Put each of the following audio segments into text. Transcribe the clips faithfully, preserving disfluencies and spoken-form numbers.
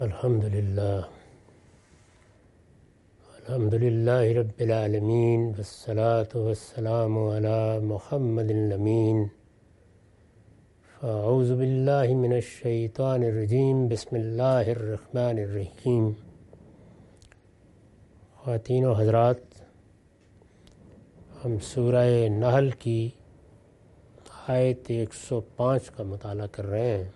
الحمد للہ الحمد للہ رب العالمین والصلاة والسلام علی محمد الامین فاعوذ باللہ من الشیطان الرجیم بسم اللہ الرحمن الرحیم۔ خواتین و حضرات، ہم سورہ نحل کی آیت ایک سو پانچ کا مطالعہ کر رہے ہیں۔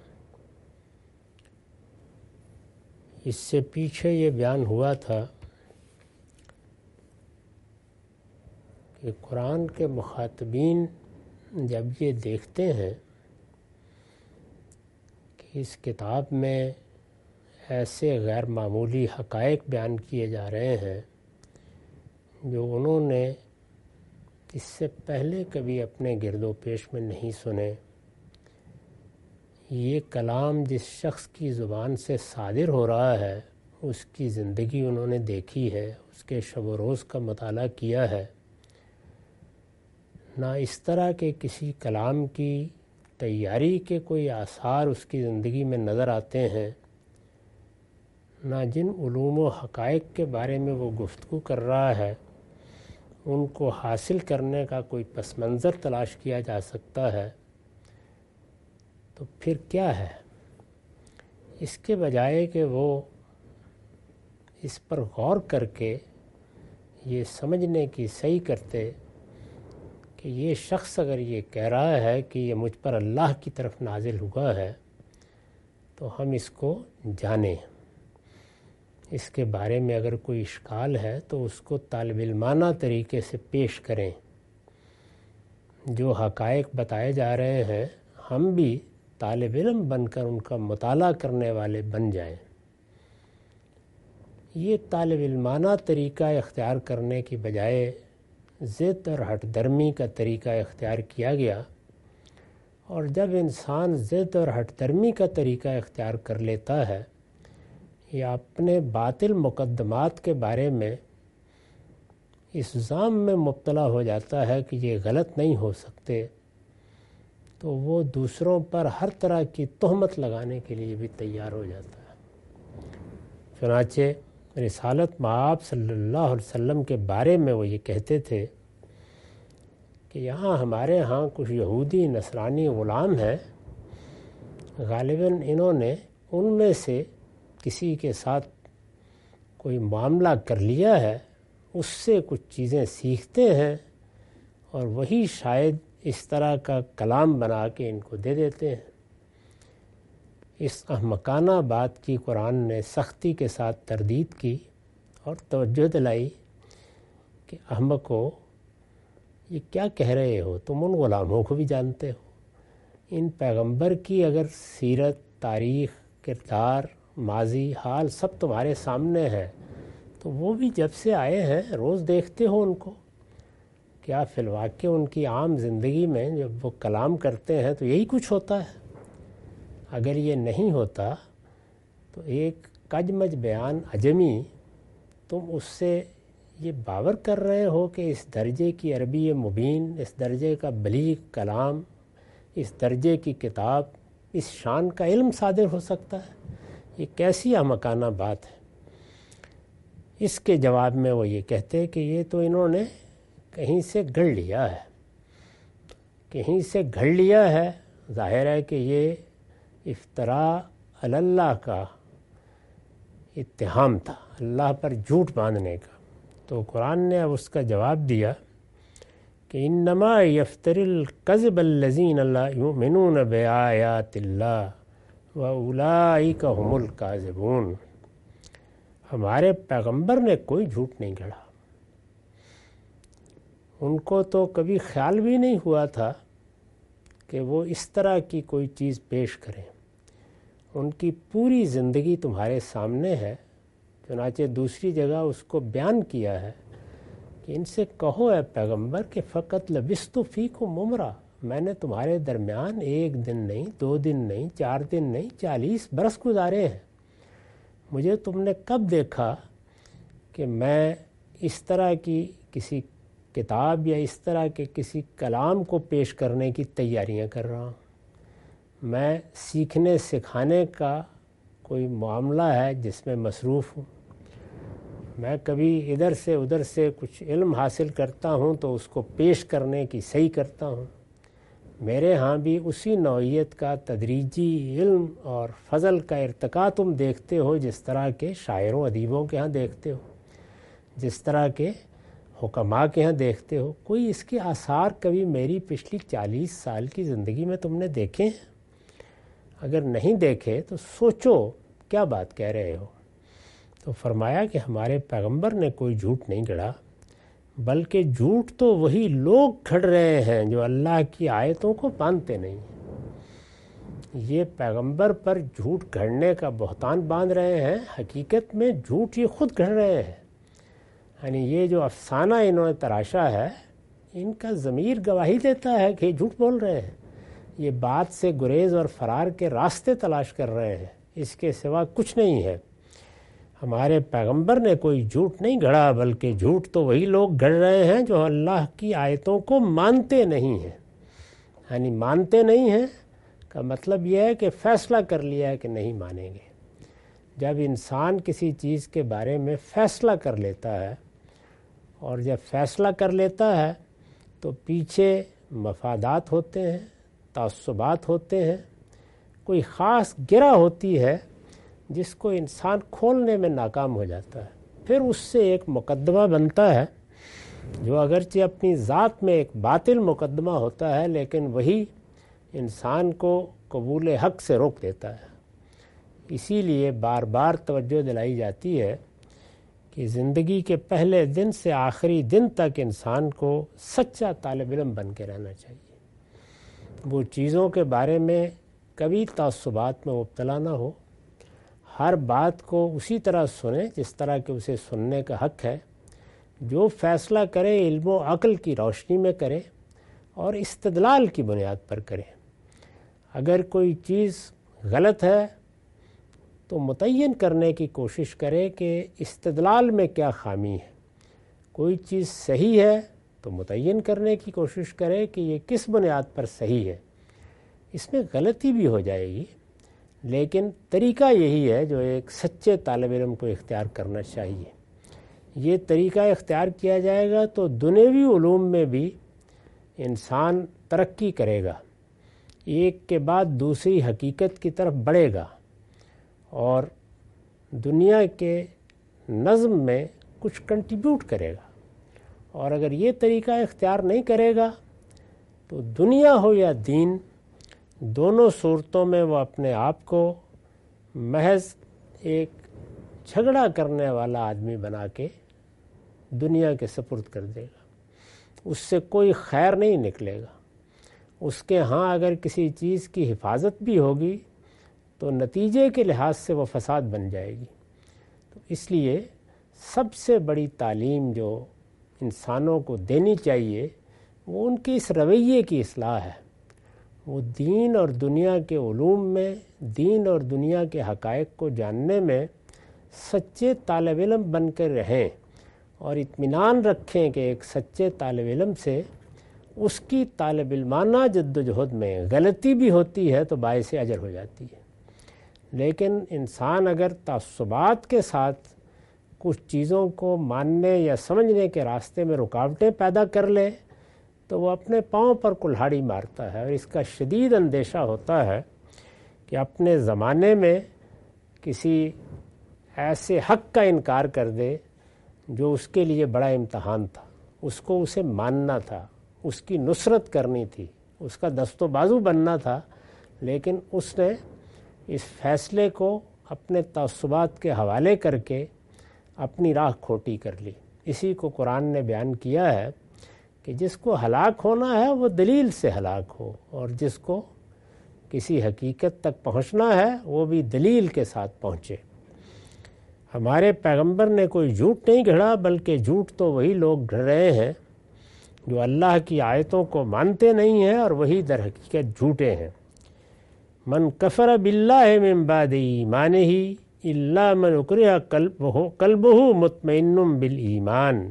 اس سے پیچھے یہ بیان ہوا تھا کہ قرآن کے مخاطبین جب یہ دیکھتے ہیں کہ اس کتاب میں ایسے غیر معمولی حقائق بیان کیے جا رہے ہیں جو انہوں نے اس سے پہلے کبھی اپنے گرد و پیش میں نہیں سنے، یہ کلام جس شخص کی زبان سے صادر ہو رہا ہے اس کی زندگی انہوں نے دیکھی ہے، اس کے شب و روز کا مطالعہ کیا ہے، نہ اس طرح کے کسی کلام کی تیاری کے کوئی آثار اس کی زندگی میں نظر آتے ہیں، نہ جن علوم و حقائق کے بارے میں وہ گفتگو کر رہا ہے ان کو حاصل کرنے کا کوئی پس منظر تلاش کیا جا سکتا ہے، تو پھر کیا ہے؟ اس کے بجائے کہ وہ اس پر غور کر کے یہ سمجھنے کی صحیح کرتے کہ یہ شخص اگر یہ کہہ رہا ہے کہ یہ مجھ پر اللہ کی طرف نازل ہوا ہے تو ہم اس کو جانیں، اس کے بارے میں اگر کوئی اشکال ہے تو اس کو طالب علمانہ طریقے سے پیش کریں، جو حقائق بتائے جا رہے ہیں ہم بھی طالب علم بن کر ان کا مطالعہ کرنے والے بن جائیں۔ یہ طالب علمانہ طریقہ اختیار کرنے کی بجائے ضد اور ہٹ درمی کا طریقہ اختیار کیا گیا، اور جب انسان ضد اور ہٹ درمی کا طریقہ اختیار کر لیتا ہے یا اپنے باطل مقدمات کے بارے میں اس ظام میں مبتلا ہو جاتا ہے کہ یہ غلط نہیں ہو سکتے، تو وہ دوسروں پر ہر طرح کی تہمت لگانے کے لیے بھی تیار ہو جاتا ہے۔ چنانچہ رسالت مآب صلی اللہ علیہ وسلم کے بارے میں وہ یہ کہتے تھے کہ یہاں ہمارے ہاں کچھ یہودی نصرانی غلام ہیں، غالباً انہوں نے ان میں سے کسی کے ساتھ کوئی معاملہ کر لیا ہے، اس سے کچھ چیزیں سیکھتے ہیں اور وہی شاید اس طرح کا کلام بنا کے ان کو دے دیتے ہیں۔ اس احمقانہ بات کی قرآن نے سختی کے ساتھ تردید کی اور توجہ دلائی کہ احمقو، یہ کیا کہہ رہے ہو؟ تم ان غلاموں کو بھی جانتے ہو، ان پیغمبر کی اگر سیرت، تاریخ، کردار، ماضی، حال سب تمہارے سامنے ہے تو وہ بھی جب سے آئے ہیں روز دیکھتے ہو ان کو، کیا فی الواقع ان کی عام زندگی میں جب وہ کلام کرتے ہیں تو یہی کچھ ہوتا ہے؟ اگر یہ نہیں ہوتا تو ایک کجمج بیان عجمی تم اس سے یہ باور کر رہے ہو کہ اس درجے کی عربی مبین، اس درجے کا بلیغ کلام، اس درجے کی کتاب، اس شان کا علم صادر ہو سکتا ہے؟ یہ کیسی احمقانہ بات ہے؟ اس کے جواب میں وہ یہ کہتے کہ یہ تو انہوں نے کہیں سے گھڑ لیا ہے، کہیں سے گھڑ لیا ہے، ظاہر ہے کہ یہ افتراء علی اللہ کا اتہام تھا، اللہ پر جھوٹ باندھنے کا۔ تو قرآن نے اب اس کا جواب دیا کہ انما یفتری الکذب الذین لا یؤمنون بآیات اللہ واولئک هم الکاذبون۔ ہمارے پیغمبر نے کوئی جھوٹ نہیں گھڑا، ان کو تو کبھی خیال بھی نہیں ہوا تھا کہ وہ اس طرح کی کوئی چیز پیش کریں۔ ان کی پوری زندگی تمہارے سامنے ہے، چنانچہ دوسری جگہ اس کو بیان کیا ہے کہ ان سے کہو اے پیغمبر کہ فقط لبثت فیکم عمرا، میں نے تمہارے درمیان ایک دن نہیں، دو دن نہیں، چار دن نہیں، چالیس برس گزارے ہیں۔ مجھے تم نے کب دیکھا کہ میں اس طرح کی کسی کتاب یا اس طرح کے کسی کلام کو پیش کرنے کی تیاریاں کر رہا ہوں؟ میں سیکھنے سکھانے کا کوئی معاملہ ہے جس میں مصروف ہوں. میں کبھی ادھر سے ادھر سے کچھ علم حاصل کرتا ہوں تو اس کو پیش کرنے کی صحیح کرتا ہوں. میرے ہاں بھی اسی نوعیت کا تدریجی علم اور فضل کا ارتقا تم دیکھتے ہو جس طرح کے شاعروں ادیبوں کے ہاں دیکھتے ہو, جس طرح کے حکماء کے ہاں دیکھتے ہو. کوئی اس کے آثار کبھی میری پچھلی چالیس سال کی زندگی میں تم نے دیکھے ہیں؟ اگر نہیں دیکھے تو سوچو کیا بات کہہ رہے ہو. تو فرمایا کہ ہمارے پیغمبر نے کوئی جھوٹ نہیں گڑھا, بلکہ جھوٹ تو وہی لوگ گھڑ رہے ہیں جو اللہ کی آیتوں کو مانتے نہیں. یہ پیغمبر پر جھوٹ گھڑنے کا بہتان باندھ رہے ہیں, حقیقت میں جھوٹ یہ خود گھڑ رہے ہیں. یعنی یہ جو افسانہ انہوں نے تراشا ہے ان کا ضمیر گواہی دیتا ہے کہ یہ جھوٹ بول رہے ہیں. یہ بات سے گریز اور فرار کے راستے تلاش کر رہے ہیں, اس کے سوا کچھ نہیں ہے. ہمارے پیغمبر نے کوئی جھوٹ نہیں گھڑا, بلکہ جھوٹ تو وہی لوگ گھڑ رہے ہیں جو اللہ کی آیتوں کو مانتے نہیں ہیں. یعنی مانتے نہیں ہیں کا مطلب یہ ہے کہ فیصلہ کر لیا ہے کہ نہیں مانیں گے. جب انسان کسی چیز کے بارے میں فیصلہ کر لیتا ہے, اور جب فیصلہ کر لیتا ہے تو پیچھے مفادات ہوتے ہیں, تعصبات ہوتے ہیں, کوئی خاص گرہ ہوتی ہے جس کو انسان کھولنے میں ناکام ہو جاتا ہے. پھر اس سے ایک مقدمہ بنتا ہے جو اگرچہ اپنی ذات میں ایک باطل مقدمہ ہوتا ہے, لیکن وہی انسان کو قبول حق سے روک دیتا ہے. اسی لیے بار بار توجہ دلائی جاتی ہے کہ زندگی کے پہلے دن سے آخری دن تک انسان کو سچا طالب علم بن کے رہنا چاہیے. وہ چیزوں کے بارے میں کبھی تعصبات میں مبتلا نہ ہو, ہر بات کو اسی طرح سنیں جس طرح کہ اسے سننے کا حق ہے. جو فیصلہ کرے علم و عقل کی روشنی میں کرے اور استدلال کی بنیاد پر کرے. اگر کوئی چیز غلط ہے تو متعین کرنے کی کوشش کرے کہ استدلال میں کیا خامی ہے. کوئی چیز صحیح ہے تو متعین کرنے کی کوشش کرے کہ یہ کس بنیاد پر صحیح ہے. اس میں غلطی بھی ہو جائے گی, لیکن طریقہ یہی ہے جو ایک سچے طالب علم کو اختیار کرنا چاہیے. یہ طریقہ اختیار کیا جائے گا تو دنیوی علوم میں بھی انسان ترقی کرے گا, ایک کے بعد دوسری حقیقت کی طرف بڑھے گا, اور دنیا کے نظم میں کچھ کنٹریبیوٹ کرے گا. اور اگر یہ طریقہ اختیار نہیں کرے گا تو دنیا ہو یا دین, دونوں صورتوں میں وہ اپنے آپ کو محض ایک جھگڑا کرنے والا آدمی بنا کے دنیا کے سپرد کر دے گا. اس سے کوئی خیر نہیں نکلے گا. اس کے ہاں اگر کسی چیز کی حفاظت بھی ہوگی تو نتیجے کے لحاظ سے وہ فساد بن جائے گی. تو اس لیے سب سے بڑی تعلیم جو انسانوں کو دینی چاہیے وہ ان کے اس رویے کی اصلاح ہے. وہ دین اور دنیا کے علوم میں, دین اور دنیا کے حقائق کو جاننے میں سچے طالب علم بن کر رہیں, اور اطمینان رکھیں کہ ایک سچے طالب علم سے اس کی طالب علمانہ جد و جہد میں غلطی بھی ہوتی ہے تو باعث اجر ہو جاتی ہے. لیکن انسان اگر تعصبات کے ساتھ کچھ چیزوں کو ماننے یا سمجھنے کے راستے میں رکاوٹیں پیدا کر لے تو وہ اپنے پاؤں پر کلہاڑی مارتا ہے. اور اس کا شدید اندیشہ ہوتا ہے کہ اپنے زمانے میں کسی ایسے حق کا انکار کر دے جو اس کے لیے بڑا امتحان تھا, اس کو اسے ماننا تھا, اس کی نصرت کرنی تھی, اس کا دست و بازو بننا تھا, لیکن اس نے اس فیصلے کو اپنے تعصبات کے حوالے کر کے اپنی راہ کھوٹی کر لی. اسی کو قرآن نے بیان کیا ہے کہ جس کو ہلاک ہونا ہے وہ دلیل سے ہلاک ہو, اور جس کو کسی حقیقت تک پہنچنا ہے وہ بھی دلیل کے ساتھ پہنچے. ہمارے پیغمبر نے کوئی جھوٹ نہیں گھڑا, بلکہ جھوٹ تو وہی لوگ گھڑ رہے ہیں جو اللہ کی آیتوں کو مانتے نہیں ہیں اور وہی در حقیقت جھوٹے ہیں. من کفر باللہ من بعد ایمانہ الا من اکرہ قلبہ قلبہ مطمئن بالایمان.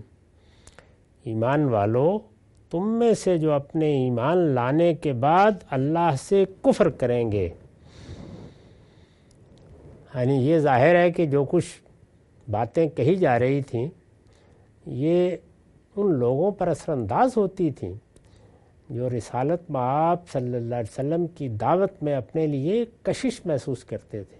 ایمان والو, تم میں سے جو اپنے ایمان لانے کے بعد اللہ سے کفر کریں گے, یعنی یہ ظاہر ہے کہ جو کچھ باتیں کہی جا رہی تھیں یہ ان لوگوں پر اثر انداز ہوتی تھیں جو رسالت مآب صلی اللہ علیہ وسلم کی دعوت میں اپنے لیے کشش محسوس کرتے تھے۔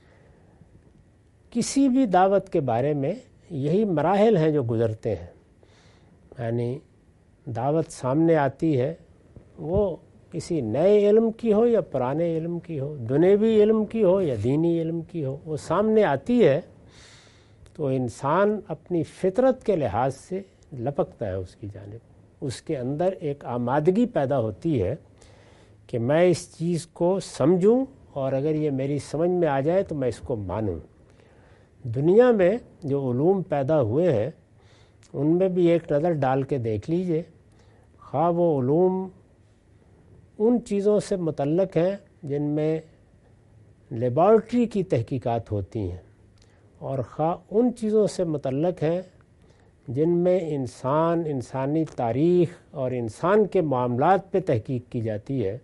کسی بھی دعوت کے بارے میں یہی مراحل ہیں جو گزرتے ہیں، یعنی دعوت سامنے آتی ہے، وہ کسی نئے علم کی ہو یا پرانے علم کی ہو، دنیوی علم کی ہو یا دینی علم کی ہو، وہ سامنے آتی ہے تو انسان اپنی فطرت کے لحاظ سے لپکتا ہے اس کی جانب، اس کے اندر ایک آمادگی پیدا ہوتی ہے کہ میں اس چیز کو سمجھوں اور اگر یہ میری سمجھ میں آ جائے تو میں اس کو مانوں۔ دنیا میں جو علوم پیدا ہوئے ہیں ان میں بھی ایک نظر ڈال کے دیکھ لیجئے، خواہ وہ علوم ان چیزوں سے متعلق ہیں جن میں لیبارٹری کی تحقیقات ہوتی ہیں، اور خواہ ان چیزوں سے متعلق ہیں جن میں انسان، انسانی تاریخ اور انسان کے معاملات پہ تحقیق کی جاتی ہے،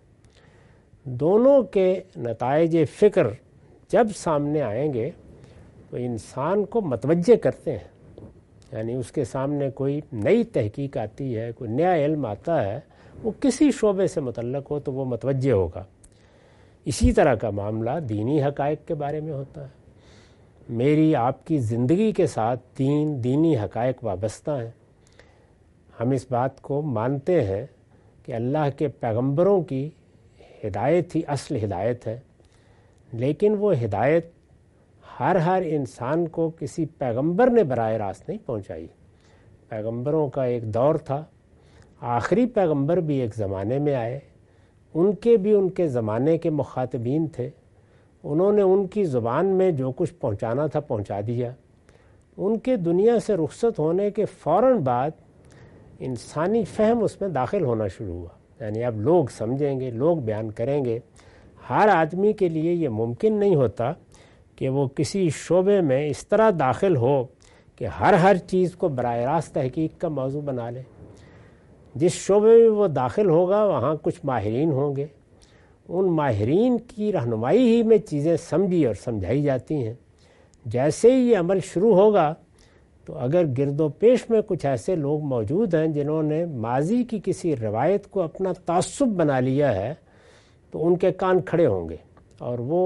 دونوں کے نتائج فکر جب سامنے آئیں گے تو انسان کو متوجہ کرتے ہیں، یعنی اس کے سامنے کوئی نئی تحقیق آتی ہے، کوئی نیا علم آتا ہے، وہ کسی شعبے سے متعلق ہو تو وہ متوجہ ہوگا۔ اسی طرح کا معاملہ دینی حقائق کے بارے میں ہوتا ہے۔ میری آپ کی زندگی کے ساتھ دین، دینی حقائق وابستہ ہیں۔ ہم اس بات کو مانتے ہیں کہ اللہ کے پیغمبروں کی ہدایت ہی اصل ہدایت ہے، لیکن وہ ہدایت ہر ہر انسان کو کسی پیغمبر نے براہ راست نہیں پہنچائی۔ پیغمبروں کا ایک دور تھا، آخری پیغمبر بھی ایک زمانے میں آئے، ان کے بھی ان کے زمانے کے مخاطبین تھے، انہوں نے ان کی زبان میں جو کچھ پہنچانا تھا پہنچا دیا۔ ان کے دنیا سے رخصت ہونے کے فوراً بعد انسانی فہم اس میں داخل ہونا شروع ہوا، یعنی اب لوگ سمجھیں گے، لوگ بیان کریں گے۔ ہر آدمی کے لیے یہ ممکن نہیں ہوتا کہ وہ کسی شعبے میں اس طرح داخل ہو کہ ہر ہر چیز کو براہ راست تحقیق کا موضوع بنا لے۔ جس شعبے میں وہ داخل ہوگا وہاں کچھ ماہرین ہوں گے، ان ماہرین کی رہنمائی ہی میں چیزیں سمجھی اور سمجھائی جاتی ہیں۔ جیسے ہی یہ عمل شروع ہوگا تو اگر گرد و پیش میں کچھ ایسے لوگ موجود ہیں جنہوں نے ماضی کی کسی روایت کو اپنا تعصب بنا لیا ہے تو ان کے کان کھڑے ہوں گے اور وہ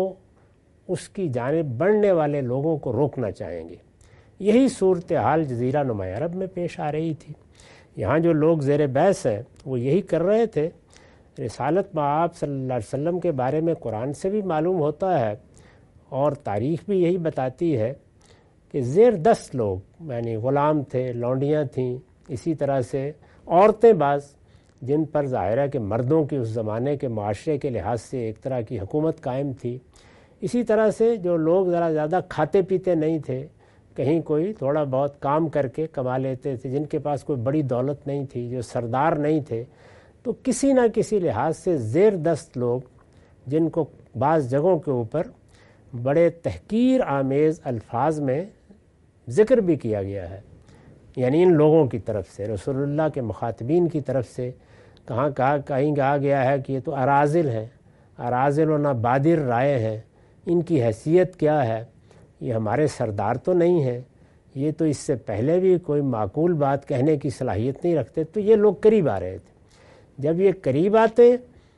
اس کی جانب بڑھنے والے لوگوں کو روکنا چاہیں گے۔ یہی صورتحال جزیرہ نما عرب میں پیش آ رہی تھی۔ یہاں جو لوگ زیر بحث ہیں وہ یہی کر رہے تھے۔ رسالت مآب صلی اللہ علیہ وسلم کے بارے میں قرآن سے بھی معلوم ہوتا ہے اور تاریخ بھی یہی بتاتی ہے کہ زیر دست لوگ، یعنی غلام تھے، لونڈیاں تھیں، اسی طرح سے عورتیں بعض، جن پر ظاہر ہے کہ مردوں کی اس زمانے کے معاشرے کے لحاظ سے ایک طرح کی حکومت قائم تھی۔ اسی طرح سے جو لوگ ذرا زیادہ کھاتے پیتے نہیں تھے، کہیں کوئی تھوڑا بہت کام کر کے کما لیتے تھے، جن کے پاس کوئی بڑی دولت نہیں تھی، جو سردار نہیں تھے، تو کسی نہ کسی لحاظ سے زیر دست لوگ، جن کو بعض جگہوں کے اوپر بڑے تحقیر آمیز الفاظ میں ذکر بھی کیا گیا ہے، یعنی ان لوگوں کی طرف سے، رسول اللہ کے مخاطبین کی طرف سے کہاں کہا کہیں کہا گیا ہے کہ یہ تو اراذل ہیں، اراذل و نہ بادر رائے ہیں، ان کی حیثیت کیا ہے، یہ ہمارے سردار تو نہیں ہیں، یہ تو اس سے پہلے بھی کوئی معقول بات کہنے کی صلاحیت نہیں رکھتے۔ تو یہ لوگ قریب آ رہے تھے۔ جب یہ قریب آتے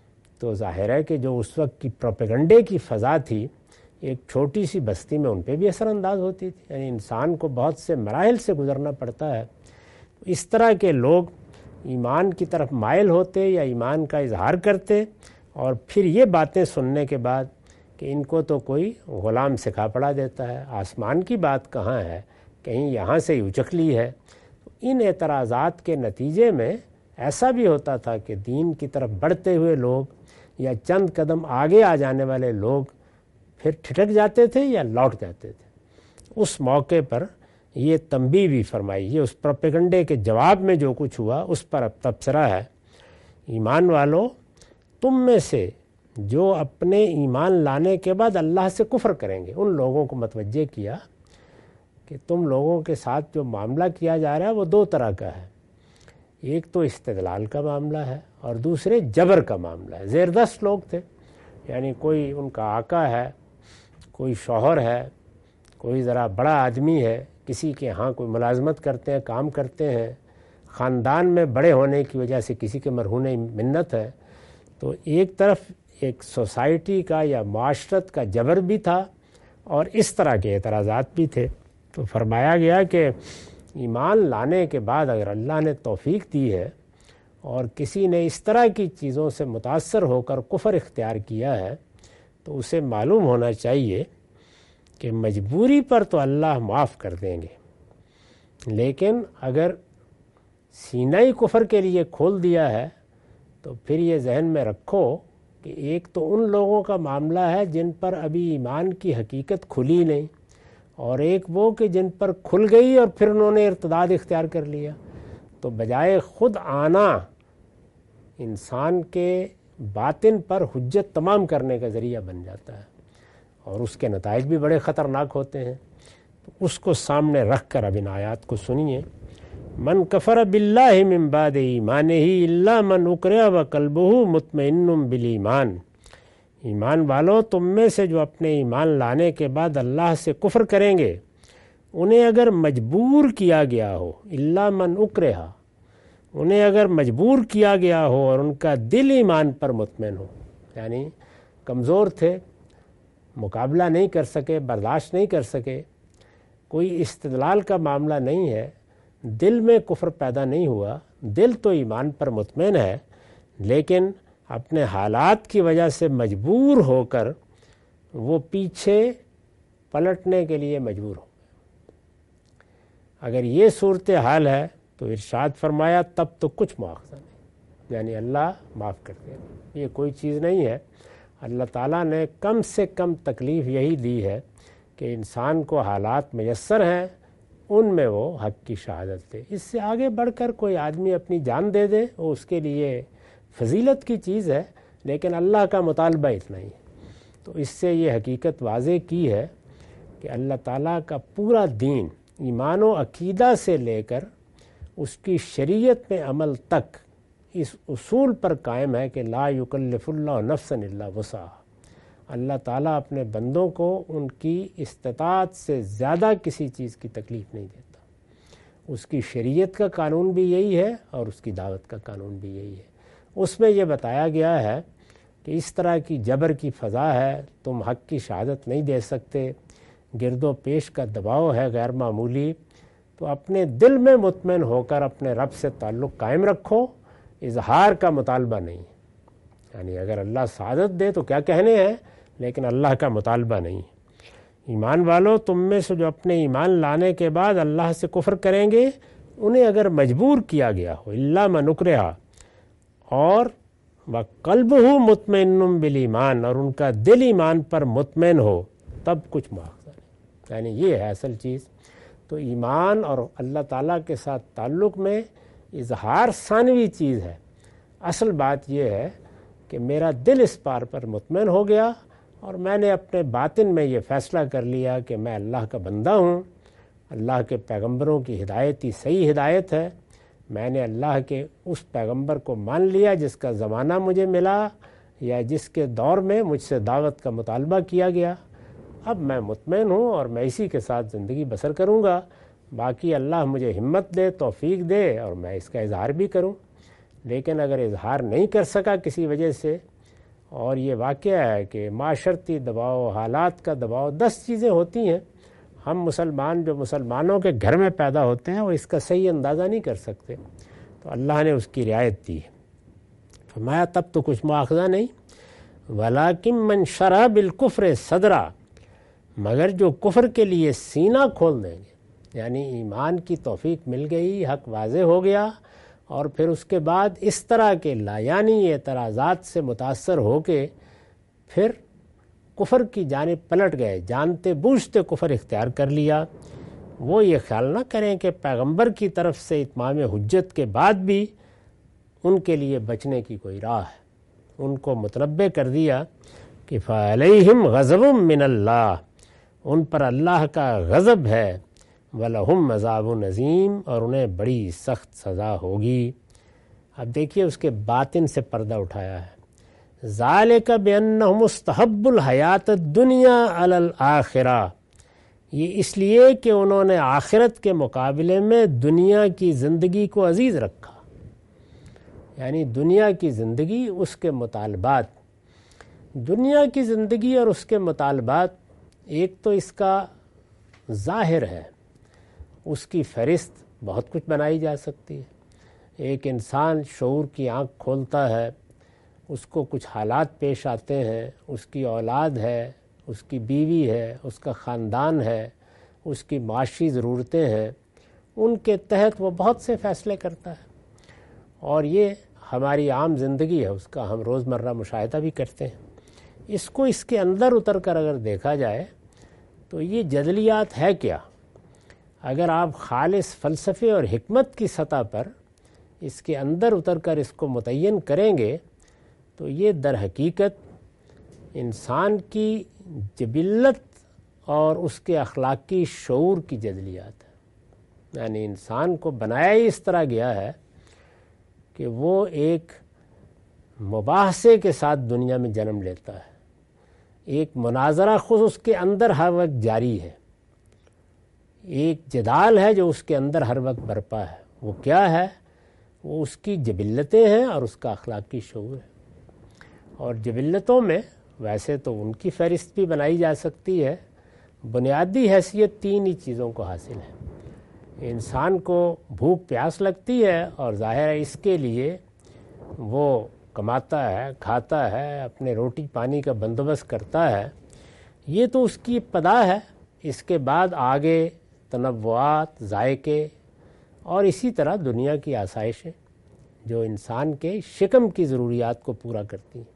تو ظاہر ہے کہ جو اس وقت کی پروپیگنڈے کی فضا تھی ایک چھوٹی سی بستی میں ان پہ بھی اثر انداز ہوتی تھی، یعنی انسان کو بہت سے مراحل سے گزرنا پڑتا ہے۔ اس طرح کے لوگ ایمان کی طرف مائل ہوتے یا ایمان کا اظہار کرتے، اور پھر یہ باتیں سننے کے بعد کہ ان کو تو کوئی غلام سکھا پڑا دیتا ہے، آسمان کی بات کہاں ہے، کہیں یہاں سے ہی اچک لی ہے۔ ان اعتراضات کے نتیجے میں ایسا بھی ہوتا تھا کہ دین کی طرف بڑھتے ہوئے لوگ یا چند قدم آگے آ جانے والے لوگ پھر ٹھٹک جاتے تھے یا لوٹ جاتے تھے۔ اس موقع پر یہ تنبیہ بھی فرمائی، یہ اس پروپیگنڈے کے جواب میں جو کچھ ہوا اس پر اب تبصرہ ہے۔ ایمان والو، تم میں سے جو اپنے ایمان لانے کے بعد اللہ سے کفر کریں گے، ان لوگوں کو متوجہ کیا کہ تم لوگوں کے ساتھ جو معاملہ کیا جا رہا ہے وہ دو طرح کا ہے، ایک تو استدلال کا معاملہ ہے اور دوسرے جبر کا معاملہ ہے۔ زیر دست لوگ تھے، یعنی کوئی ان کا آقا ہے، کوئی شوہر ہے، کوئی ذرا بڑا آدمی ہے، کسی کے ہاں کوئی ملازمت کرتے ہیں، کام کرتے ہیں، خاندان میں بڑے ہونے کی وجہ سے کسی کے مرہون منت ہے، تو ایک طرف ایک سوسائٹی کا یا معاشرت کا جبر بھی تھا اور اس طرح کے اعتراضات بھی تھے۔ تو فرمایا گیا کہ ایمان لانے کے بعد اگر اللہ نے توفیق دی ہے اور کسی نے اس طرح کی چیزوں سے متاثر ہو کر کفر اختیار کیا ہے تو اسے معلوم ہونا چاہیے کہ مجبوری پر تو اللہ معاف کر دیں گے، لیکن اگر سینہ ہی کفر کے لیے کھول دیا ہے تو پھر یہ ذہن میں رکھو کہ ایک تو ان لوگوں کا معاملہ ہے جن پر ابھی ایمان کی حقیقت کھلی نہیں، اور ایک وہ کہ جن پر کھل گئی اور پھر انہوں نے ارتداد اختیار کر لیا۔ تو بجائے خود آنا انسان کے باطن پر حجت تمام کرنے کا ذریعہ بن جاتا ہے اور اس کے نتائج بھی بڑے خطرناک ہوتے ہیں۔ تو اس کو سامنے رکھ کر اب ان آیات کو سنیے۔ من کفر باللہ من بعد ایمانہ الا من اکرہ وقلبہ مطمئن بالایمان، ایمان والو تم میں سے جو اپنے ایمان لانے کے بعد اللہ سے کفر کریں گے انہیں اگر مجبور کیا گیا ہو، الا من اکرہ، انہیں اگر مجبور کیا گیا ہو اور ان کا دل ایمان پر مطمئن ہو، یعنی کمزور تھے، مقابلہ نہیں کر سکے، برداشت نہیں کر سکے، کوئی استدلال کا معاملہ نہیں ہے، دل میں کفر پیدا نہیں ہوا، دل تو ایمان پر مطمئن ہے لیکن اپنے حالات کی وجہ سے مجبور ہو کر وہ پیچھے پلٹنے کے لیے مجبور ہو۔ اگر یہ صورتحال ہے تو ارشاد فرمایا تب تو کچھ مواخذہ نہیں، یعنی اللہ معاف کر دے گا۔ یہ کوئی چیز نہیں ہے، اللہ تعالیٰ نے کم سے کم تکلیف یہی دی ہے کہ انسان کو حالات میسر ہیں ان میں وہ حق کی شہادت دے۔ اس سے آگے بڑھ کر کوئی آدمی اپنی جان دے دے وہ اس کے لیے فضیلت کی چیز ہے، لیکن اللہ کا مطالبہ اتنا ہی ہے۔ تو اس سے یہ حقیقت واضح کی ہے کہ اللہ تعالیٰ کا پورا دین ایمان و عقیدہ سے لے کر اس کی شریعت میں عمل تک اس اصول پر قائم ہے کہ لا یکلف اللہ نفسا الا وسعہا، اللہ تعالیٰ اپنے بندوں کو ان کی استطاعت سے زیادہ کسی چیز کی تکلیف نہیں دیتا۔ اس کی شریعت کا قانون بھی یہی ہے اور اس کی دعوت کا قانون بھی یہی ہے۔ اس میں یہ بتایا گیا ہے کہ اس طرح کی جبر کی فضا ہے، تم حق کی شہادت نہیں دے سکتے، گرد و پیش کا دباؤ ہے غیر معمولی، تو اپنے دل میں مطمئن ہو کر اپنے رب سے تعلق قائم رکھو، اظہار کا مطالبہ نہیں، یعنی اگر اللہ سعادت دے تو کیا کہنے ہیں، لیکن اللہ کا مطالبہ نہیں۔ ایمان والو تم میں سے جو اپنے ایمان لانے کے بعد اللہ سے کفر کریں گے انہیں اگر مجبور کیا گیا ہو، الا من اکرہ، اور وقلبہ مطمئن بالایمان، اور ان کا دل ایمان پر مطمئن ہو، تب کچھ مواخذہ نہیں، یعنی یہ ہے اصل چیز۔ تو ایمان اور اللہ تعالیٰ کے ساتھ تعلق میں اظہار ثانوی چیز ہے، اصل بات یہ ہے کہ میرا دل اس بار پر مطمئن ہو گیا اور میں نے اپنے باطن میں یہ فیصلہ کر لیا کہ میں اللہ کا بندہ ہوں، اللہ کے پیغمبروں کی ہدایت ہی صحیح ہدایت ہے، میں نے اللہ کے اس پیغمبر کو مان لیا جس کا زمانہ مجھے ملا یا جس کے دور میں مجھ سے دعوت کا مطالبہ کیا گیا، اب میں مطمئن ہوں اور میں اسی کے ساتھ زندگی بسر کروں گا، باقی اللہ مجھے ہمت دے، توفیق دے اور میں اس کا اظہار بھی کروں۔ لیکن اگر اظہار نہیں کر سکا کسی وجہ سے، اور یہ واقعہ ہے کہ معاشرتی دباؤ، حالات کا دباؤ، دس چیزیں ہوتی ہیں، ہم مسلمان جو مسلمانوں کے گھر میں پیدا ہوتے ہیں وہ اس کا صحیح اندازہ نہیں کر سکتے، تو اللہ نے اس کی رعایت دی ہے۔ فرمایا تب تو کچھ مواخذہ نہیں، وَلَٰكِن مَّن شَرَحَ بِالْكُفْرِ صَدْرًا، مگر جو کفر کے لیے سینہ کھول دیں گے، یعنی ایمان کی توفیق مل گئی، حق واضح ہو گیا، اور پھر اس کے بعد اس طرح کے لایانی اعتراضات سے متاثر ہو کے پھر کفر کی جانب پلٹ گئے، جانتے بوجھتے کفر اختیار کر لیا، وہ یہ خیال نہ کریں کہ پیغمبر کی طرف سے اتمام حجت کے بعد بھی ان کے لیے بچنے کی کوئی راہ ہے۔ ان کو متنبع کر دیا کہ فَعَلَيْهِمْ غَضَبٌ مِّنَ اللَّهِ، ان پر اللہ کا غضب ہے، وَلَهُمْ عَذَابٌ عَظِيمٌ، اور انہیں بڑی سخت سزا ہوگی۔ اب دیکھیے اس کے باطن سے پردہ اٹھایا ہے، ذالک بأنہم مستحب الحیات الدنیا علی الآخرہ، یہ اس لیے کہ انہوں نے آخرت کے مقابلے میں دنیا کی زندگی کو عزیز رکھا، یعنی دنیا کی زندگی، اس کے مطالبات، دنیا کی زندگی اور اس کے مطالبات، ایک تو اس کا ظاہر ہے، اس کی فہرست بہت کچھ بنائی جا سکتی ہے۔ ایک انسان شعور کی آنکھ کھولتا ہے، اس کو کچھ حالات پیش آتے ہیں، اس کی اولاد ہے، اس کی بیوی ہے، اس کا خاندان ہے، اس کی معاشی ضرورتیں ہیں، ان کے تحت وہ بہت سے فیصلے کرتا ہے، اور یہ ہماری عام زندگی ہے، اس کا ہم روزمرہ مشاہدہ بھی کرتے ہیں۔ اس کو اس کے اندر اتر کر اگر دیکھا جائے تو یہ جدلیات ہے کیا؟ اگر آپ خالص فلسفے اور حکمت کی سطح پر اس کے اندر اتر کر اس کو متعین کریں گے تو یہ در حقیقت انسان کی جبلت اور اس کے اخلاقی شعور کی جدلیات ہے۔ یعنی انسان کو بنایا ہی اس طرح گیا ہے کہ وہ ایک مباحثے کے ساتھ دنیا میں جنم لیتا ہے، ایک مناظرہ خود اس کے اندر ہر وقت جاری ہے، ایک جدال ہے جو اس کے اندر ہر وقت برپا ہے۔ وہ کیا ہے؟ وہ اس کی جبلتیں ہیں اور اس کا اخلاقی شعور ہے۔ اور جبلتوں میں ویسے تو ان کی فہرست بھی بنائی جا سکتی ہے، بنیادی حیثیت تین ہی چیزوں کو حاصل ہے۔ انسان کو بھوک پیاس لگتی ہے اور ظاہر ہے اس کے لیے وہ کماتا ہے، کھاتا ہے، اپنے روٹی پانی کا بندوبست کرتا ہے، یہ تو اس کی ابتدا ہے۔ اس کے بعد آگے تنوعات، ذائقے اور اسی طرح دنیا کی آسائشیں جو انسان کے شکم کی ضروریات کو پورا کرتی ہیں۔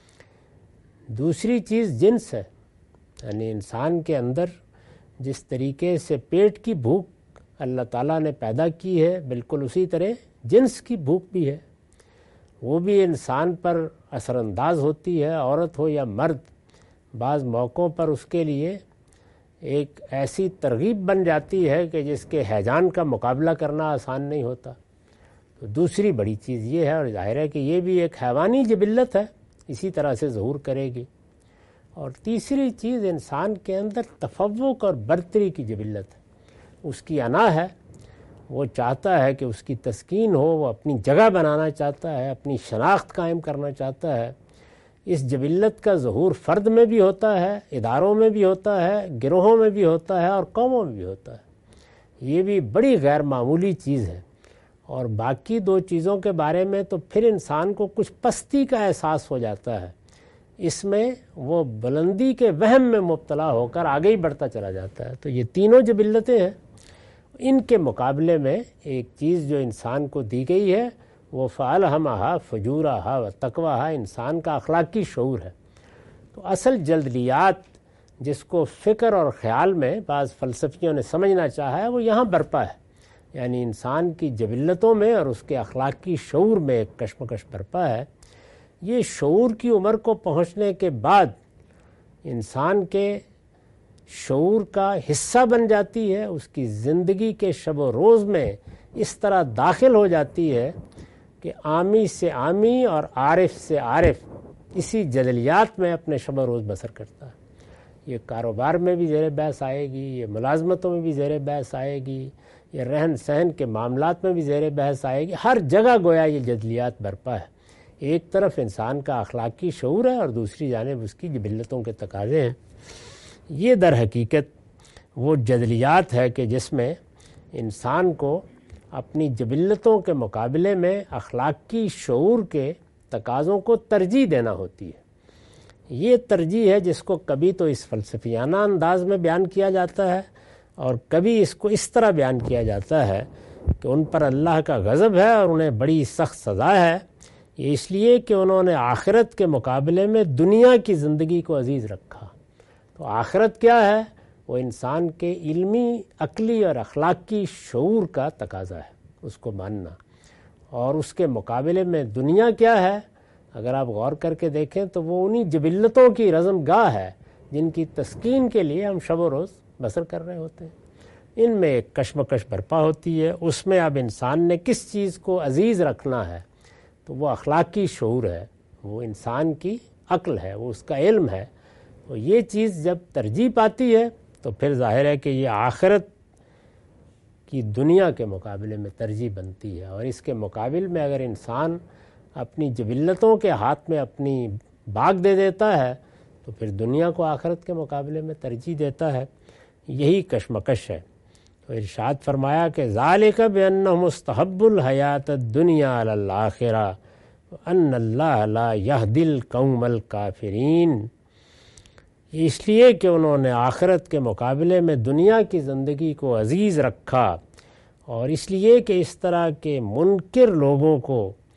دوسری چیز جنس ہے، یعنی انسان کے اندر جس طریقے سے پیٹ کی بھوک اللہ تعالیٰ نے پیدا کی ہے، بالکل اسی طرح جنس کی بھوک بھی ہے، وہ بھی انسان پر اثر انداز ہوتی ہے، عورت ہو یا مرد۔ بعض موقعوں پر اس کے لیے ایک ایسی ترغیب بن جاتی ہے کہ جس کے ہیجان کا مقابلہ کرنا آسان نہیں ہوتا۔ تو دوسری بڑی چیز یہ ہے، اور ظاہر ہے کہ یہ بھی ایک حیوانی جبلت ہے، اسی طرح سے ظہور کرے گی۔ اور تیسری چیز انسان کے اندر تفوق اور برتری کی جبلت ہے، اس کی انا ہے، وہ چاہتا ہے کہ اس کی تسکین ہو، وہ اپنی جگہ بنانا چاہتا ہے، اپنی شناخت قائم کرنا چاہتا ہے۔ اس جبلت کا ظہور فرد میں بھی ہوتا ہے، اداروں میں بھی ہوتا ہے، گروہوں میں بھی ہوتا ہے اور قوموں میں بھی ہوتا ہے۔ یہ بھی بڑی غیر معمولی چیز ہے۔ اور باقی دو چیزوں کے بارے میں تو پھر انسان کو کچھ پستی کا احساس ہو جاتا ہے، اس میں وہ بلندی کے وہم میں مبتلا ہو کر آگے ہی بڑھتا چلا جاتا ہے۔ تو یہ تینوں جبلتیں ہیں، ان کے مقابلے میں ایک چیز جو انسان کو دی گئی ہے وہ فَأَلْهَمَهَا فُجُورَهَا وَتَقْوَاهَا، انسان کا اخلاقی شعور ہے۔ تو اصل جلدلیات جس کو فکر اور خیال میں بعض فلسفیوں نے سمجھنا چاہا ہے وہ یہاں برپا ہے، یعنی انسان کی جبلتوں میں اور اس کے اخلاقی شعور میں ایک کشمکش برپا ہے۔ یہ شعور کی عمر کو پہنچنے کے بعد انسان کے شعور کا حصہ بن جاتی ہے، اس کی زندگی کے شب و روز میں اس طرح داخل ہو جاتی ہے کہ عامی سے عامی اور عارف سے عارف اسی جدلیات میں اپنے شب و روز بسر کرتا ہے۔ یہ کاروبار میں بھی زیر بحث آئے گی، یہ ملازمتوں میں بھی زیر بحث آئے گی، یہ رہن سہن کے معاملات میں بھی زیر بحث آئے گی۔ ہر جگہ گویا یہ جدلیات برپا ہے۔ ایک طرف انسان کا اخلاقی شعور ہے اور دوسری جانب اس کی جبلتوں کے تقاضے ہیں۔ یہ در حقیقت وہ جدلیات ہے کہ جس میں انسان کو اپنی جبلتوں کے مقابلے میں اخلاقی شعور کے تقاضوں کو ترجیح دینا ہوتی ہے۔ یہ ترجیح ہے جس کو کبھی تو اس فلسفیانہ انداز میں بیان کیا جاتا ہے اور کبھی اس کو اس طرح بیان کیا جاتا ہے کہ ان پر اللہ کا غضب ہے اور انہیں بڑی سخت سزا ہے، یہ اس لیے کہ انہوں نے آخرت کے مقابلے میں دنیا کی زندگی کو عزیز رکھا۔ تو آخرت کیا ہے؟ وہ انسان کے علمی، عقلی اور اخلاقی شعور کا تقاضا ہے، اس کو ماننا۔ اور اس کے مقابلے میں دنیا کیا ہے؟ اگر آپ غور کر کے دیکھیں تو وہ انہی جبلتوں کی رزم گاہ ہے جن کی تسکین کے لیے ہم شب و روز بسر کر رہے ہوتے ہیں۔ ان میں ایک کشمکش برپا ہوتی ہے، اس میں اب انسان نے کس چیز کو عزیز رکھنا ہے، تو وہ اخلاقی شعور ہے، وہ انسان کی عقل ہے، وہ اس کا علم ہے. تو یہ چیز جب ترجیح پاتی ہے تو پھر ظاہر ہے کہ یہ آخرت کی دنیا کے مقابلے میں ترجیح بنتی ہے. اور اس کے مقابل میں اگر انسان اپنی جبلتوں کے ہاتھ میں اپنی باغ دے دیتا ہے تو پھر دنیا کو آخرت کے مقابلے میں ترجیح دیتا ہے. یہی کشمکش ہے. تو ارشاد فرمایا کہ ذالک بأنہم مستحب الحیات الدنیا علی الآخرہ وان اللہ لا یہدی القوم الکافرین. اس لیے کہ انہوں نے آخرت کے مقابلے میں دنیا کی زندگی کو عزیز رکھا، اور اس لیے کہ اس طرح کے منکر لوگوں کو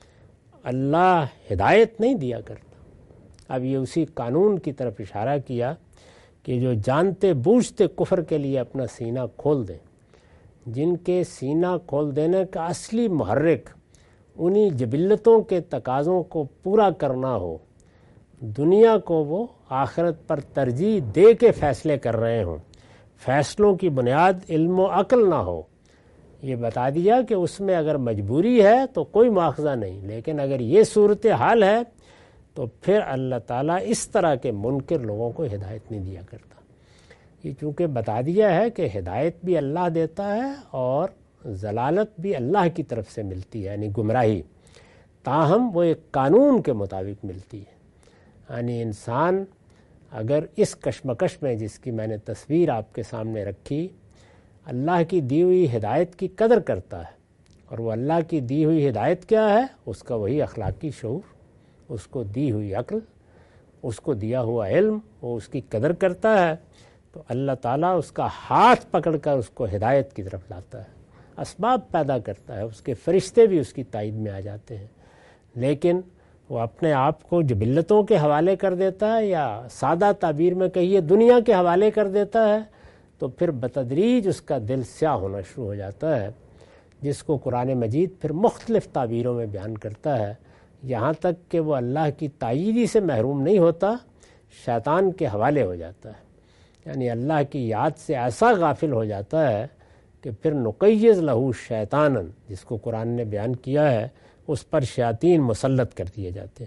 اللہ ہدایت نہیں دیا کرتا. اب یہ اسی قانون کی طرف اشارہ کیا کہ جو جانتے بوجھتے کفر کے لیے اپنا سینہ کھول دیں، جن کے سینہ کھول دینے کا اصلی محرک انہی جبلتوں کے تقاضوں کو پورا کرنا ہو، دنیا کو وہ آخرت پر ترجیح دے کے فیصلے کر رہے ہوں، فیصلوں کی بنیاد علم و عقل نہ ہو. یہ بتا دیا کہ اس میں اگر مجبوری ہے تو کوئی مواخذہ نہیں، لیکن اگر یہ صورتحال ہے تو پھر اللہ تعالیٰ اس طرح کے منکر لوگوں کو ہدایت نہیں دیا کرتا. یہ چونکہ بتا دیا ہے کہ ہدایت بھی اللہ دیتا ہے اور ضلالت بھی اللہ کی طرف سے ملتی ہے، یعنی گمراہی، تاہم وہ ایک قانون کے مطابق ملتی ہے. یعنی انسان اگر اس کشمکش میں، جس کی میں نے تصویر آپ کے سامنے رکھی، اللہ کی دی ہوئی ہدایت کی قدر کرتا ہے، اور وہ اللہ کی دی ہوئی ہدایت کیا ہے؟ اس کا وہی اخلاقی شعور، اس کو دی ہوئی عقل، اس کو دیا ہوا علم، وہ اس کی قدر کرتا ہے، تو اللہ تعالیٰ اس کا ہاتھ پکڑ کر اس کو ہدایت کی طرف لاتا ہے، اسباب پیدا کرتا ہے، اس کے فرشتے بھی اس کی تائید میں آ جاتے ہیں. لیکن وہ اپنے آپ کو جبلتوں کے حوالے کر دیتا ہے، یا سادہ تعبیر میں کہیے دنیا کے حوالے کر دیتا ہے، تو پھر بتدریج اس کا دل سیاہ ہونا شروع ہو جاتا ہے، جس کو قرآن مجید پھر مختلف تعبیروں میں بیان کرتا ہے، یہاں تک کہ وہ اللہ کی تائیدی سے محروم نہیں ہوتا، شیطان کے حوالے ہو جاتا ہے. یعنی اللہ کی یاد سے ایسا غافل ہو جاتا ہے کہ پھر نقیض لہو شیطانن، جس کو قرآن نے بیان کیا ہے، اس پر شیاطین مسلط کر دیے جاتے ہیں.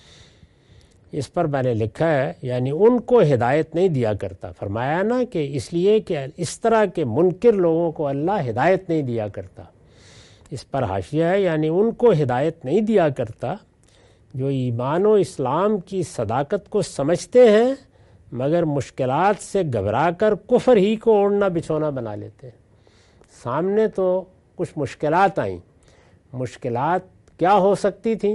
اس پر میں نے لکھا ہے یعنی ان کو ہدایت نہیں دیا کرتا. فرمایا نا کہ اس لیے کہ اس طرح کے منکر لوگوں کو اللہ ہدایت نہیں دیا کرتا. اس پر حاشیہ ہے یعنی ان کو ہدایت نہیں دیا کرتا جو ایمان و اسلام کی صداقت کو سمجھتے ہیں مگر مشکلات سے گھبرا کر کفر ہی کو اوڑھنا بچھونا بنا لیتے ہیں. سامنے تو کچھ مشکلات آئیں. مشکلات کیا ہو سکتی تھیں؟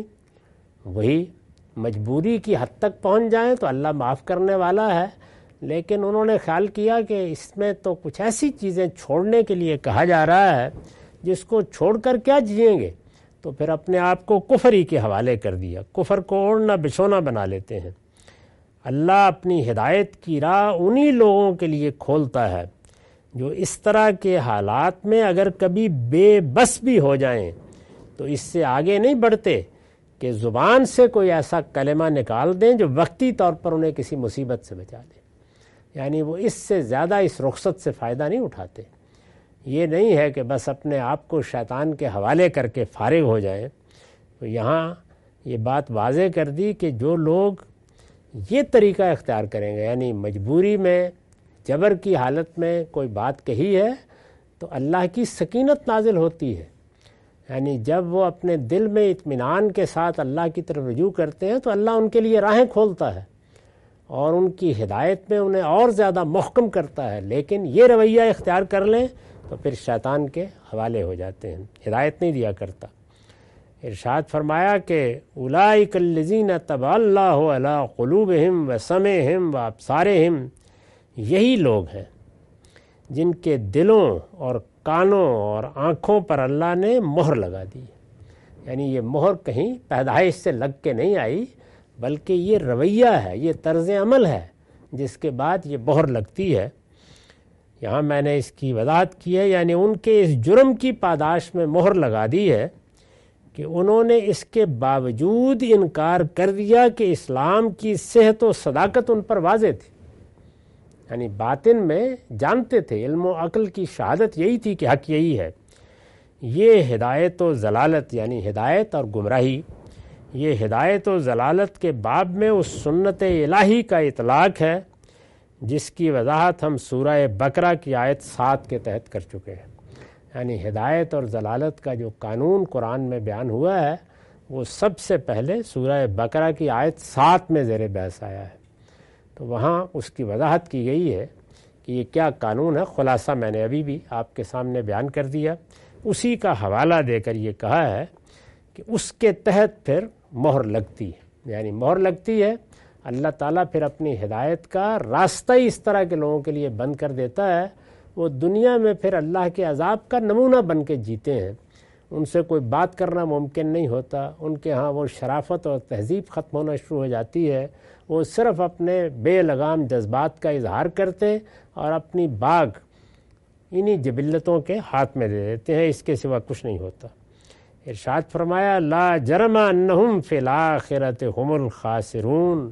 وہی مجبوری کی حد تک پہنچ جائیں تو اللہ معاف کرنے والا ہے، لیکن انہوں نے خیال کیا کہ اس میں تو کچھ ایسی چیزیں چھوڑنے کے لیے کہا جا رہا ہے جس کو چھوڑ کر کیا جئیں گے، تو پھر اپنے آپ کو کفر ہی کے حوالے کر دیا، کفر کو اوڑھنا بچھونا بنا لیتے ہیں. اللہ اپنی ہدایت کی راہ انہی لوگوں کے لیے کھولتا ہے جو اس طرح کے حالات میں اگر کبھی بے بس بھی ہو جائیں تو اس سے آگے نہیں بڑھتے کہ زبان سے کوئی ایسا کلمہ نکال دیں جو وقتی طور پر انہیں کسی مصیبت سے بچا دے. یعنی وہ اس سے زیادہ اس رخصت سے فائدہ نہیں اٹھاتے. یہ نہیں ہے کہ بس اپنے آپ کو شیطان کے حوالے کر کے فارغ ہو جائیں. تو یہاں یہ بات واضح کر دی کہ جو لوگ یہ طریقہ اختیار کریں گے، یعنی مجبوری میں جبر کی حالت میں کوئی بات کہی ہے تو اللہ کی سکینت نازل ہوتی ہے. یعنی جب وہ اپنے دل میں اطمینان کے ساتھ اللہ کی طرف رجوع کرتے ہیں تو اللہ ان کے لیے راہیں کھولتا ہے اور ان کی ہدایت میں انہیں اور زیادہ محکم کرتا ہے. لیکن یہ رویہ اختیار کر لیں تو پھر شیطان کے حوالے ہو جاتے ہیں، ہدایت نہیں دیا کرتا. ارشاد فرمایا کہ اولئک الذین طبع اللہ علی قلوبہم وسمعہم وابصارہم، یہی لوگ ہیں جن کے دلوں اور کانوں اور آنکھوں پر اللہ نے مہر لگا دی. یعنی یہ مہر کہیں پیدائش سے لگ کے نہیں آئی، بلکہ یہ رویہ ہے، یہ طرز عمل ہے جس کے بعد یہ مہر لگتی ہے. یہاں میں نے اس کی وضاحت کی ہے، یعنی ان کے اس جرم کی پاداش میں مہر لگا دی ہے کہ انہوں نے اس کے باوجود انکار کر دیا کہ اسلام کی صحت و صداقت ان پر واضح تھی. یعنی باطن میں جانتے تھے، علم و عقل کی شہادت یہی تھی کہ حق یہی ہے. یہ ہدایت و ضلالت یعنی ہدایت اور گمراہی یہ ہدایت و ضلالت کے باب میں اس سنت الہی کا اطلاق ہے جس کی وضاحت ہم سورہ بقرہ کی آیت سات کے تحت کر چکے ہیں۔ یعنی ہدایت اور ضلالت کا جو قانون قرآن میں بیان ہوا ہے وہ سب سے پہلے سورہ بقرہ کی آیت سات میں زیر بحث آیا ہے، تو وہاں اس کی وضاحت کی گئی ہے کہ یہ کیا قانون ہے۔ خلاصہ میں نے ابھی بھی آپ کے سامنے بیان کر دیا، اسی کا حوالہ دے کر یہ کہا ہے کہ اس کے تحت پھر مہر لگتی ہے، یعنی مہر لگتی ہے اللہ تعالیٰ پھر اپنی ہدایت کا راستہ ہی اس طرح کے لوگوں کے لیے بند کر دیتا ہے، وہ دنیا میں پھر اللہ کے عذاب کا نمونہ بن کے جیتے ہیں، ان سے کوئی بات کرنا ممکن نہیں ہوتا، ان کے ہاں وہ شرافت اور تہذیب ختم ہونا شروع ہو جاتی ہے، وہ صرف اپنے بے لگام جذبات کا اظہار کرتے اور اپنی باغ انہی جبلتوں کے ہاتھ میں دے دیتے ہیں، اس کے سوا کچھ نہیں ہوتا۔ ارشاد فرمایا لا جرم انہم فی الآخرۃ ہم الخاسرون،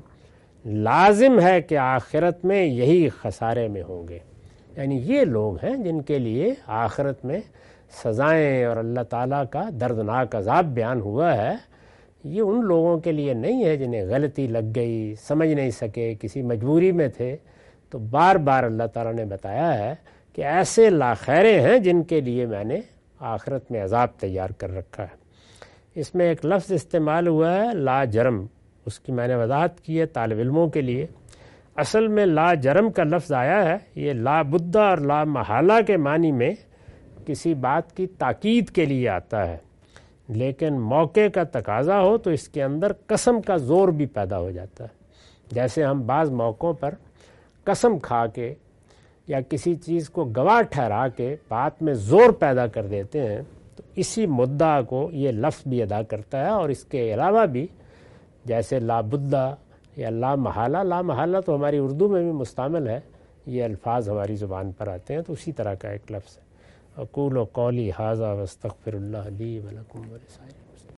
لازم ہے کہ آخرت میں یہی خسارے میں ہوں گے، یعنی یہ لوگ ہیں جن کے لیے آخرت میں سزائیں اور اللہ تعالیٰ کا دردناک عذاب بیان ہوا ہے، یہ ان لوگوں کے لیے نہیں ہے جنہیں غلطی لگ گئی، سمجھ نہیں سکے، کسی مجبوری میں تھے، تو بار بار اللہ تعالیٰ نے بتایا ہے کہ ایسے لاخیرے ہیں جن کے لیے میں نے آخرت میں عذاب تیار کر رکھا ہے۔ اس میں ایک لفظ استعمال ہوا ہے لا جرم، اس کی میں نے وضاحت کی ہے طالب علموں کے لیے۔ اصل میں لا جرم کا لفظ آیا ہے، یہ لا بدہ اور لا محالہ کے معنی میں کسی بات کی تاکید کے لیے آتا ہے، لیکن موقع کا تقاضا ہو تو اس کے اندر قسم کا زور بھی پیدا ہو جاتا ہے۔ جیسے ہم بعض موقعوں پر قسم کھا کے یا کسی چیز کو گواہ ٹھہرا کے بات میں زور پیدا کر دیتے ہیں، تو اسی مدعا کو یہ لفظ بھی ادا کرتا ہے، اور اس کے علاوہ بھی جیسے لا بدہ یا لا محالہ، لا محالہ تو ہماری اردو میں بھی مستعمل ہے، یہ الفاظ ہماری زبان پر آتے ہیں، تو اسی طرح کا ایک لفظ ہے۔ اقول قولی ھذا واستغفر اللہ لی ولکم ولسائر